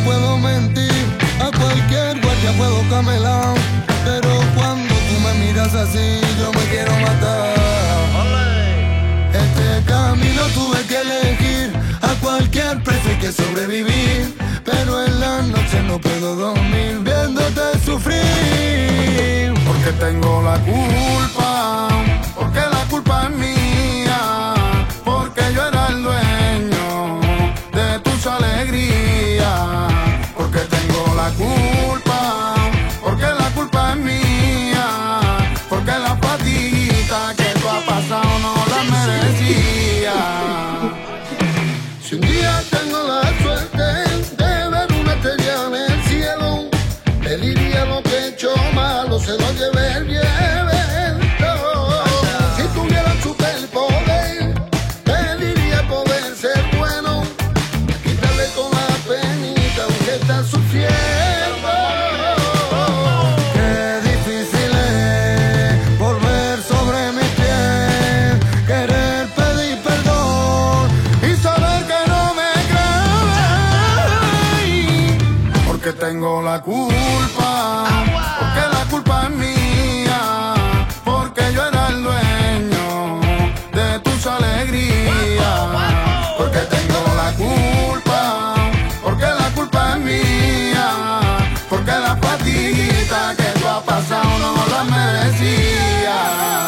puedo mentir, a cualquier guardia puedo camelar, pero cuando tú me miras así yo me quiero matar. Este camino tuve que elegir, a cualquier precio hay que sobrevivir, pero en la noche no puedo dormir viéndote sufrir. Porque tengo la culpa, porque la culpa es mía, porque yo era el dueño de tus alegrías. Porque tengo la culpa, porque la culpa es mía, porque la fatiguita que tú has pasado no la merecía. Si un día tengo la suerte de ver una estrella en el cielo, le diría lo que he hecho malo, se lo llevé el viento. Si tuviera un superpoder, le diría poder ser bueno, quitarle toda la penita aunque está sufriendo. Qué difícil es volver sobre mis pies, querer pedir perdón y saber que no me crees. Porque tengo la culpa, porque la culpa es mía, porque yo era el dueño de tus alegrías. Porque tengo la culpa, porque la culpa es mía, porque la fatiguita que tú has pasado no la merecía.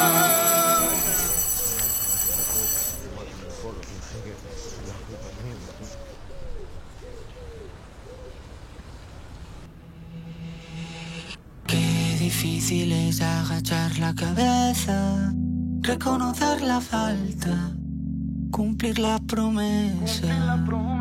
Qué difícil es agachar la cabeza, reconocer la falta, cumplir la promesa.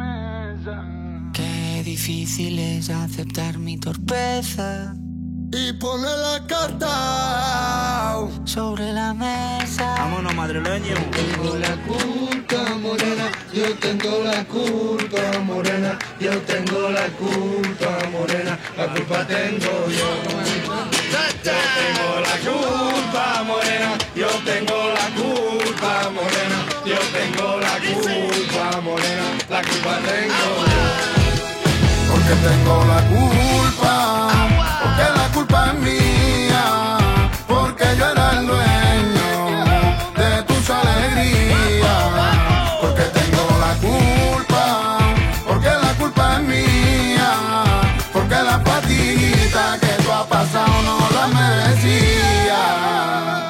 Qué difícil es aceptar mi torpeza Y pone la carta sobre la mesa. Vámonos, madrileño. Tengo la culpa, morena, yo tengo la culpa, morena, yo tengo la culpa, morena, la culpa tengo yo. Yo tengo la culpa, morena, yo tengo la culpa, morena, yo tengo la culpa, morena, la culpa tengo yo. Porque tengo la culpa, porque la culpa es mía, porque yo era el dueño de tus alegrías. Porque tengo la culpa, porque la culpa es mía, porque la fatiguita que tú has pasado no la merecía.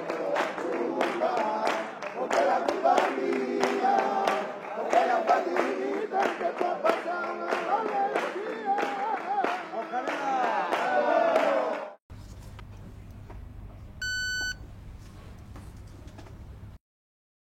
Porque la culpa es mía, porque la fatiguita